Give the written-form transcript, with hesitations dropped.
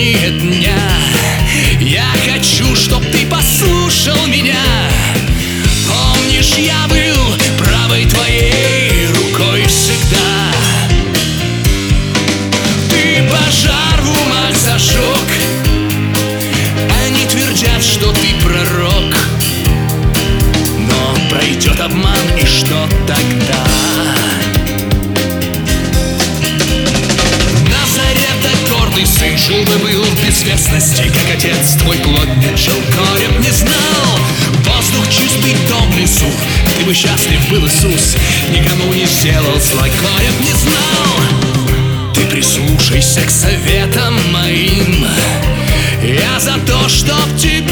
течение дня. Я хочу, чтоб ты послушал меня. Помнишь, я был правой твоей рукой всегда. Ты пожар в умах зажег. Они твердят, что ты пророк, но пройдет обман, и что тогда? Сын жил бы был в безвестности, как отец твой плотничал, короб не знал. Воздух чистый, дом в лесу, ты бы счастлив был, Иисус, никому не сделал зла, короб не знал. Ты прислушайся к советам моим, я за то, чтоб тебя